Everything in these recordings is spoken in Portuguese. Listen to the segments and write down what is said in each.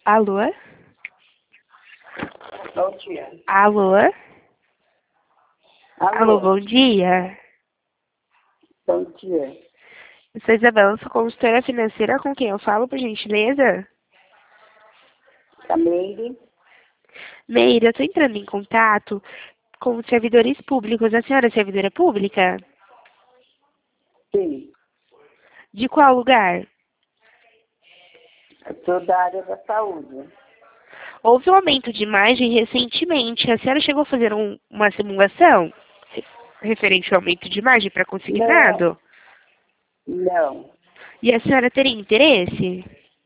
Alô? Bom dia. Alô? Alô, Alô, bom dia. bom dia. Eu sou Isabela, sou consultora financeira com quem eu falo, por gentileza? A Meire? Meire, eu estou entrando em contato com os servidores públicos. A senhora é servidora pública? Sim, De qual lugar? eu sou da área da saúde. Houve um aumento de imagem recentemente. A senhora chegou a fazer uma simulação referente ao aumento de imagem para consignado? Não. E a senhora teria interesse?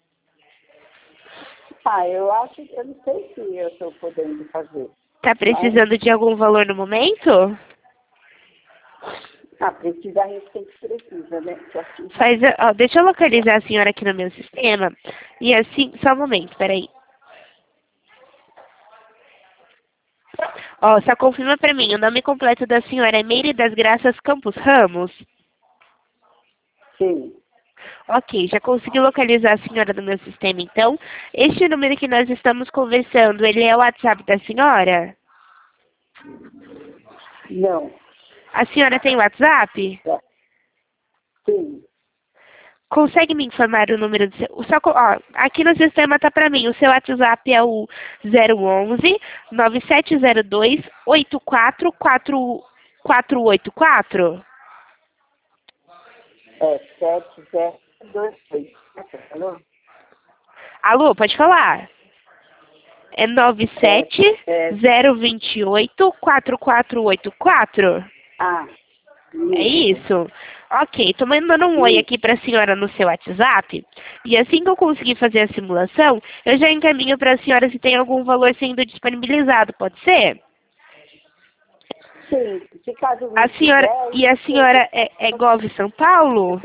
Eu acho que eu não sei se eu estou podendo fazer. Está precisando de algum valor no momento? Precisa, a gente sempre precisa, né? Que assim, Deixa eu localizar a senhora aqui no meu sistema. E assim, só um momento, peraí. Só confirma pra mim, o nome completo da senhora é Meire das Graças Campos Ramos? sim, Ok, já consegui localizar a senhora no meu sistema, então. Este número que nós estamos conversando, ele é o WhatsApp da senhora? não. A senhora tem WhatsApp? É, sim, Consegue me informar o número do seu... aqui no sistema tá pra mim, o seu WhatsApp é o 011 9702 84484. é 7028. Alô? Alô, pode falar? É É, é, 97028 4484. É isso. isso? Ok, tô mandando um oi Isso, aqui pra senhora no seu WhatsApp. E assim que eu conseguir fazer a simulação, eu já encaminho pra senhora se tem algum valor sendo disponibilizado, pode ser? sim. Se caso A não senhora, tiver, e a senhora é Gov São Paulo?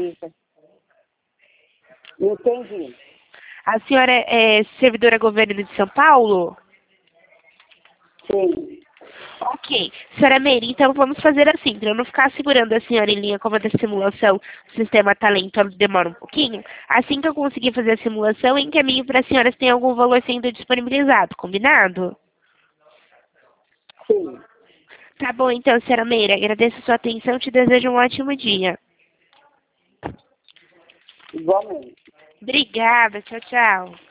entendi. A senhora é servidora governo de São Paulo? Sim, Ok. Senhora Meire, então vamos fazer assim, para eu não ficar segurando a senhora em linha como a da simulação, o sistema tá lento, demora um pouquinho. Assim que eu conseguir fazer a simulação, eu encaminho para a senhora se tem algum valor sendo disponibilizado, combinado? sim. Tá bom então, senhora Meire, agradeço a sua atenção e te desejo um ótimo dia. Igualmente. Obrigada, tchau, tchau.